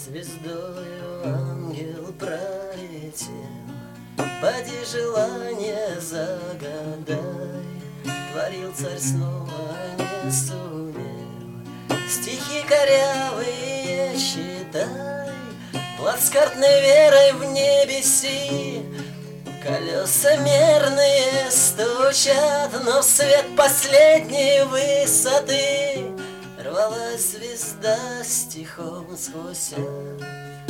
Звездою ангел пролетел, поди желание загадай. Творил царь снова не сумел, стихи корявые читай. Плацкартной верой в небеси колеса мерные стучат, но в свет последней высоты рвалась звезда стихом сквозь ад.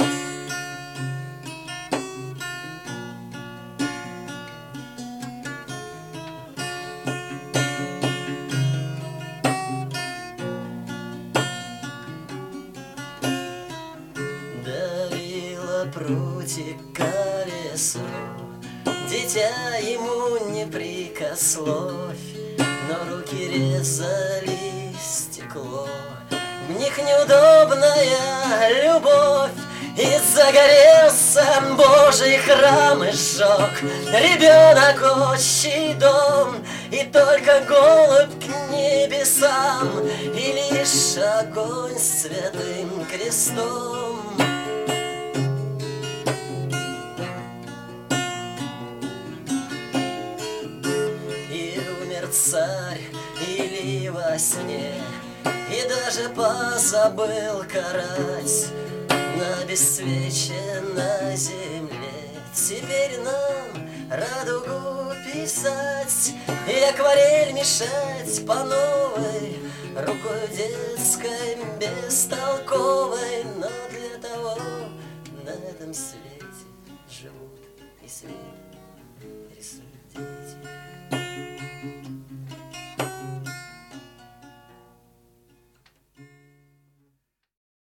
Давила прутик колесо, дитя ему не прикословь, но руки резали стекло. В них неудобная любовь, и загорелся Божий храм и сжег ребенок отчий дом, и только голубь к небесам, и лишь огонь с святым крестом. И умер царь или во сне, и даже позабыл карать на бессвеченной земле. Теперь нам радугу писать и акварель мешать по новой, рукой детской бестолковой. Но для того на этом свете живут и свет рисуют.